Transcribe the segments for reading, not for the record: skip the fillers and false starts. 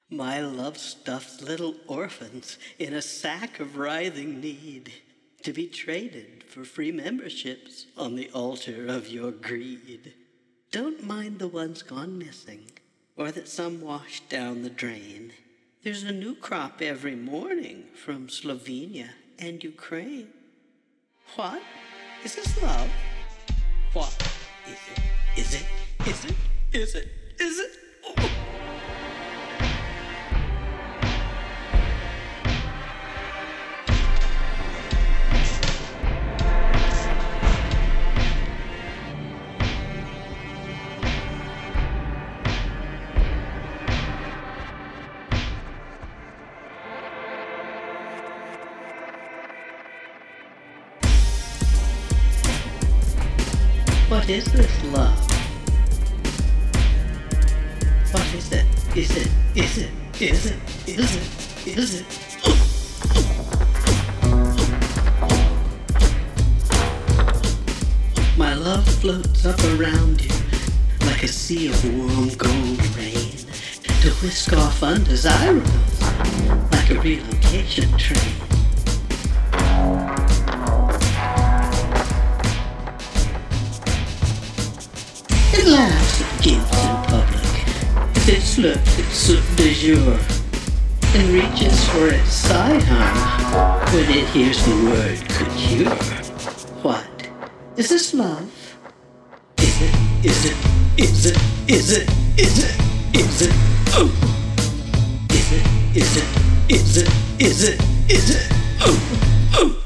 My love stuffs little orphans in a sack of writhing need, to be traded for free memberships on the altar of your greed. Don't mind the ones gone missing, or that some washed down the drain. There's a new crop every morning from Slovenia and Ukraine. What? Is this love? What is it? Is it? Is it? Is it? Is it? Oh. What is this love? What is it? Is it? Is it? Is it? Is it? Is it? My love floats up around you like a sea of warm gold rain, to whisk off undesirables like a relocation train. It laughs at gifts in public, as it slurps its soup de jour, and reaches for its sidearm when it hears the word couture. What? Is this love? Is it? Is it? Is it? Is it? Is it? Is it? Oh! Is it? Is it? Is it? Is it? Is it? Oh! Oh!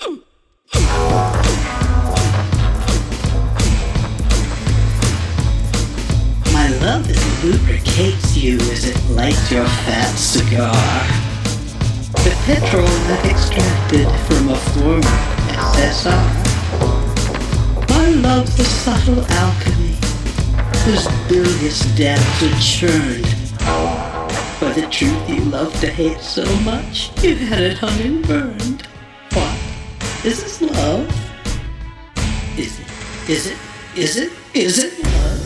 Love that lubricates you as it lights your fat cigar. The petrol that extracted from a former SSR. My love's the subtle alchemy whose bilious depths are churned by the truth you love to hate so much you had it hung and burned. What? Is this love? Is it? Is it? Is it? Is it love?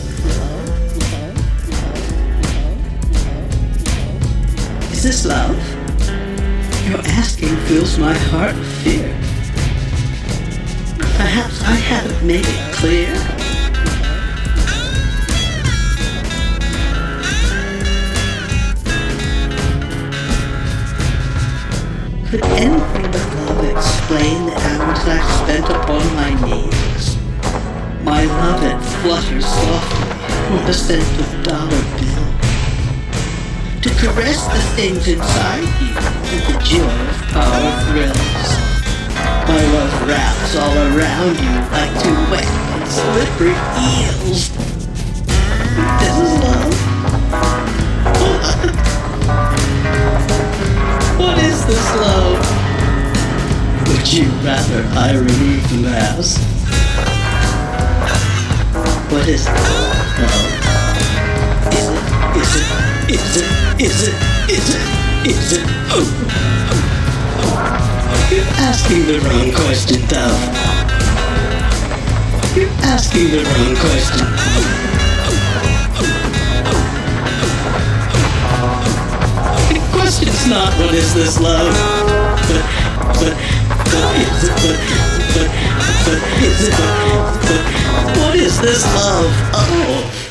Is this love? Your asking fills my heart with fear. Perhaps I haven't made it clear. Could anything but love explain the hours I've spent upon my knees? My love that flutters softly with the scent of dollar bills, to caress the things inside you with the joy of power thrills. My love wraps all around you like two wet and slippery eels. This is love. What is this love? Would you rather I remove the mask? What is love? Is it? Is it? Is it? Is it? Is it? Oh. You're asking the wrong question, Dove. You're asking the wrong question. The question's not what is this love, but is it? But is it? But what is this love? Oh.